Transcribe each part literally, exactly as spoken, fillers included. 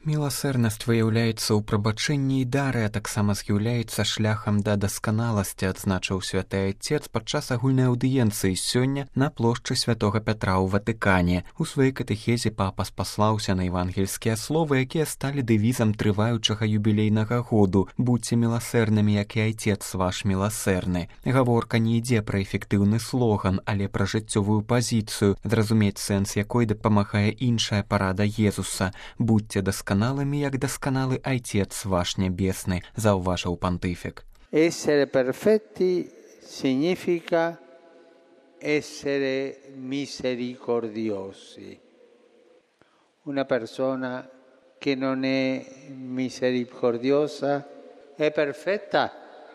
Міласэрнасць выяўляецца ў прабачэнні і дары, а таксама з'яўляецца шляхам да дасканаласці, адзначыў святы Айцец падчас агульнай аўдыенцыі сёння на плошчы святога Пятра ў Ватыкане. У сваёй катэхезе папа спаслаўся на евангельскія словы, якія сталі дэвізам трываючага юбілейнага году. Будьце міласэрнымі, як і Айцец ваш міласэрны. Гаворка не ідзе пра эфектыўны слоган, але пра жыццёвую пазіцыю, зразумець сэнс якой дапамагае іншая парада Езуса. Будьце дасканалымі, як дасканалы Айцец ваш нябесны, заўважыў пантыфік. Essere perfetti significa essere misericordiosi. Una persona che non è misericordiosa è perfetta?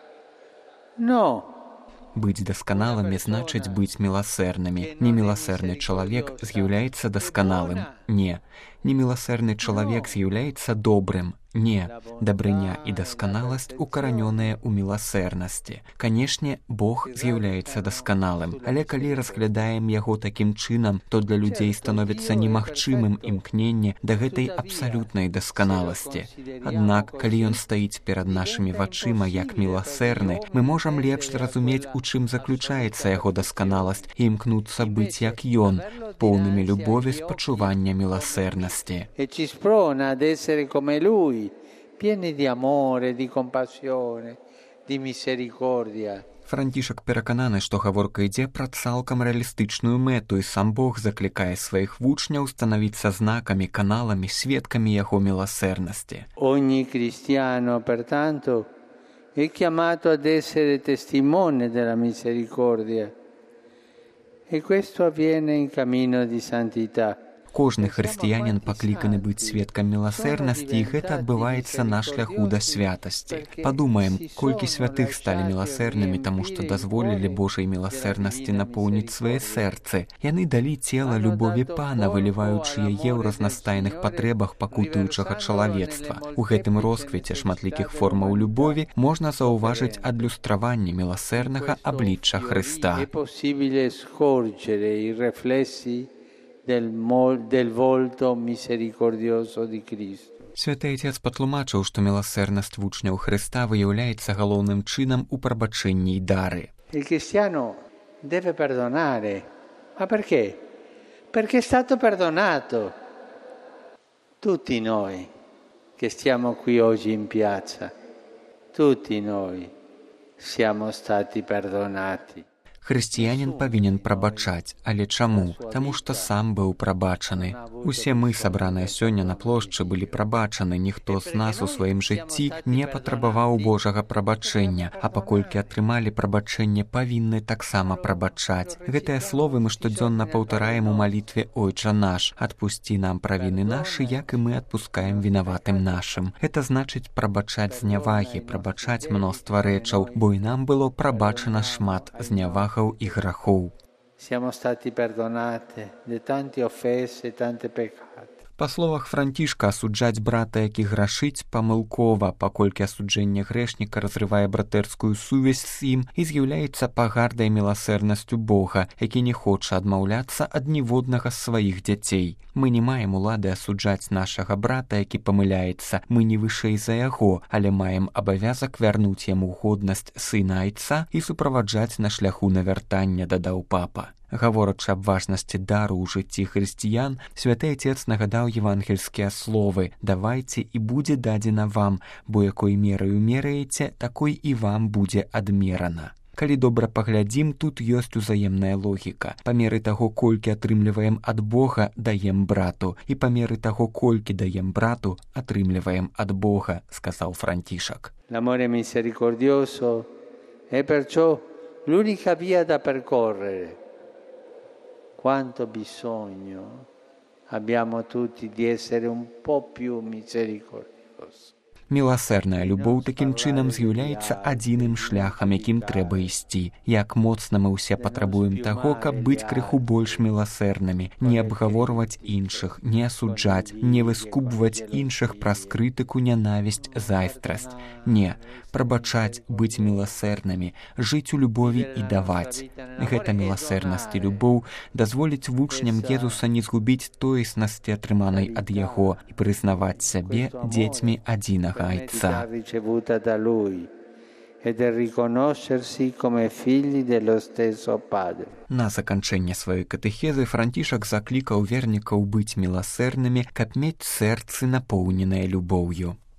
No. Быць дасканалымі значыць быць міласэрнымі. Неміласэрны чалавек з'яўляецца дасканалым. Не. Неміласэрны чалавек з'яўляецца добрым. Не. Дабрыня і дасканаласць укаранёныя ў міласэрнасці. Канешне, Бог з'яўляецца дасканалым, але калі разглядаем яго такім чынам, то для людзей становіцца немагчымым імкненне да гэтай абсалютнай дасканаласці. Аднак, калі ён стаіць перад нашымі вачыма як міласэрны, мы можам лепш зразумець, у чым заключаецца яго дасканаласць і імкнуцца быць як ён, поўнымі любові, спачування, міласэрнасці. E ci sprona ad essere come lui, pieni di amore, di compassione, di misericordia. Францішак перакананы, што гаворка ідзе пра цалкам рэалістычную мэту, і сам Бог заклікае сваіх вучняў станавіцца знакамі, каналамі, сведкамі яго міласэрнасці. Ogni cristiano, pertanto, è chiamato ad essere testimone della misericordia, e questo avviene in cammino di santità. Кожны хрысціянін пакліканы быць сведкам міласэрнасці, і гэта адбываецца на шляху да святасці. Падумаем, колькі святых сталі міласэрнымі, таму што дазволілі Божай міласэрнасці напоўніць свае сэрцы. Яны далі цела любові Пана, выліваючы яе ў разнастайных патрэбах пакутуючага чалавецтва. У гэтым росквіце шматлікіх формаў любові можна заўважыць адлюстраванне міласэрнага аблічча Хрыста. Del, del volto misericordioso di Cristo. Святы Айцец патлумачыў, што міласэрнасць вучняў Хрыста выяўляецца галоўным чынам у прабачэнні і дары. Il cristiano deve perdonare. Ma perché? Perché è stato perdonato. Tutti noi che stiamo qui oggi in piazza, tutti noi siamo stati perdonati. Хрысціянін павінен прабачаць, але чаму? Таму што сам быў прабачаны. Усе мы, сабраныя сёння на плошчы, былі прабачаны. Ніхто з нас у сваім жыцці не патрабаваў Божага прабачэння, а паколькі атрымалі прабачэнне, павінны таксама прабачаць. Гэтыя словы мы штодзённа паўтараем у малітве «Ойча наш». «Адпусці нам правіны нашы, як і мы адпускаем вінаватым нашым». Гэта значыць прабачаць знявагі, прабачаць мноства рэчаў, бо і нам было прабачана шмат зняваг і грахоў. Siamo stati perdonati di tante offese, tante peccati. Па словах Францішка, асуджаць брата, які грашыць, памылкова, паколькі асуджэнне грэшніка разрывае братэрскую сувязь з ім і з'яўляецца пагардай міласэрнасцю Бога, які не хоча адмаўляцца ад ніводнага з сваіх дзяцей. Мы не маем улады асуджаць нашага брата, які памыляецца, мы не вышэй за яго, але маем абавязак вярнуць яму годнасць сына Айца і суправаджаць на шляху навяртання, дадаў папа. Гаворачы аб важнасці дару ў жыцці хрысціян, святы Айцец нагадаў евангельскія словы: «Давайце, і будзе дадзена вам, бо якой мераю мераеце, такой і вам будзе адмерана». Калі добра паглядзім, тут ёсць узаемная логіка. Па меры таго, колькі атрымліваем ад Бога, даем брату, і па меры таго, колькі даем брату, атрымліваем ад Бога, сказаў Францішак. L'amore misericordioso è perciò l'unica via da percorrere. Quanto bisogno abbiamo tutti di essere un po' più misericordiosi. Міласэрная любоў такім чынам з'яўляецца адзіным шляхам, якім трэба ісці. Як моцна мы ўсе патрабуем таго, каб быць крыху больш міласэрнымі, не абгаворваць іншых, не асуджаць, не выскубваць іншых праз крытыку, нянавісць, зайздрасць. Не, прабачаць, быць міласэрнымі, жыць у любові і даваць. Гэта міласэрнасць і любоў дазволіць вучням Езуса не згубіць тоеснасці, атрыманай ад яго, і прызнаваць сябе дзецьмі адзінага Айца. На заканчэнне сваёй катэхезы Францішак заклікаў вернікаў быць міласэрнымі, каб мець сэрцы напоўненае любоўю.